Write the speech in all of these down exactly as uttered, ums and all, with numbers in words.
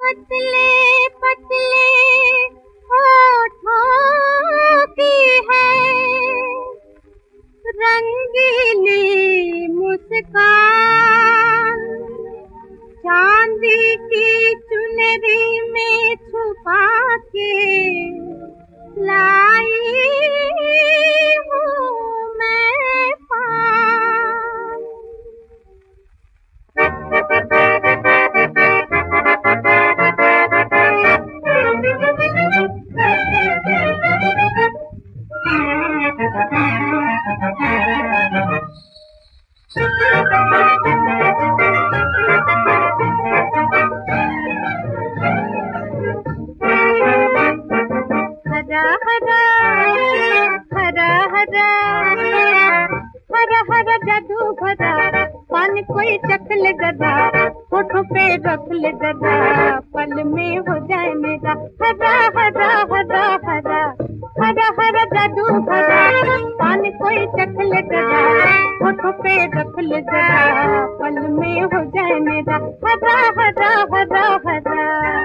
पतले पतले होठों की है रंगीली मुस्कान, चांदी की चुनरी में छुपा के लाई हूँ मैं पान। हरा हरा हरा हरा हरा हरा जादू भरा पान कोई चखल गदा, होठों पे रखल गदा, पल में हो जाए मेरा। हरा हरा हरा हरा हरा हरा जादू भरा पान कोई चखल गदा, होठों पे रखल गदा, पल में हो जाए मेरा। हरा हरा हरा हरा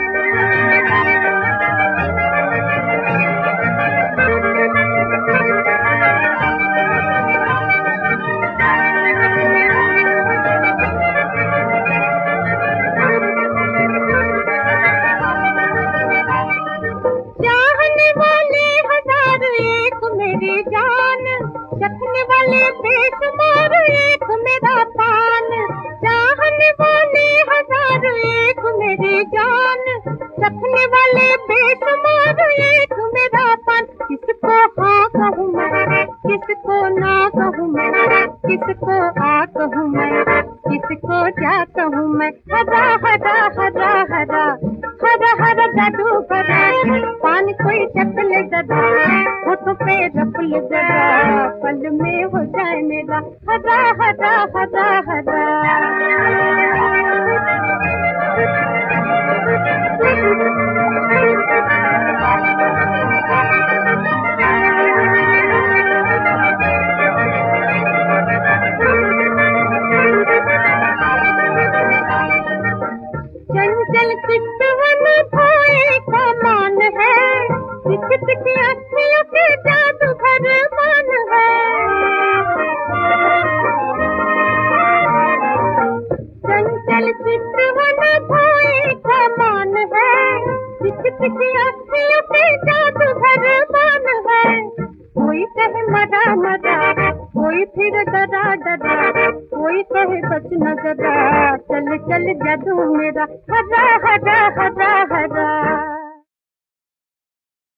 मेरी जान, चखने वाले बेशुमार एक मेरा पान, चाहने वाले हजार एक मेरी जान, चखने वाले बेशुमार एक मेरा पान। किसको हाँ कहूँ मैं, किसको ना कहूँ मैं, किसको आ कहूँ मैं, किसको जा कहूँ मैं। हरा हरा हरा हरा हरा हरा जादू भरा पान कोई चखल गदा, होठों पे रखल गदा, पल में हो जाए मेरा। हरा हरा हरा हरा चंचल चितवन भोए का मान है, तिख तिख अखियों के जादू भर मान है। चंचल चितवन भोए का मान है, तिख तिख अखियों के जादू भर मान है। कोई कहे मरा मरा, कोई फिर डरा डरा, कोई कहे बच न गदा, चल चल जादू मेरा। हरा हरा हरा हरा